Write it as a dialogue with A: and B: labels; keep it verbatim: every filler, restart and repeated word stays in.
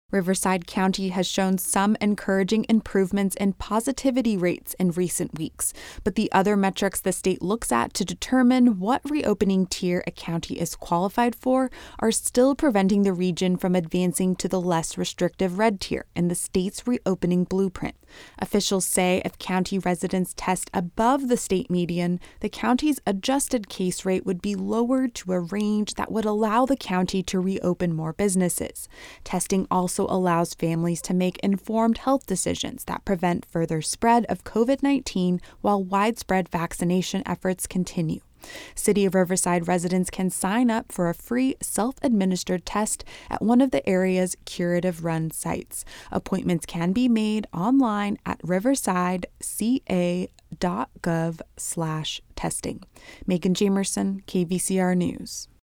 A: Riverside County has shown some encouraging improvements in positivity rates in recent weeks, but the other metrics the state looks at to determine what reopening tier a county is qualified for are still preventing the region from advancing to the less restrictive red tier in the state's reopening blueprint. Officials say if county residents test above the state median, the county's adjusted case rate would be lowered to a range that would allow the county to reopen more businesses. Testing also allows families to make informed health decisions that prevent further spread of covid nineteen while widespread vaccination efforts continue. City of Riverside residents can sign up for a free self-administered test at one of the area's curative run sites. Appointments can be made online at riversideca.gov slash testing. Megan Jamerson, K V C R News.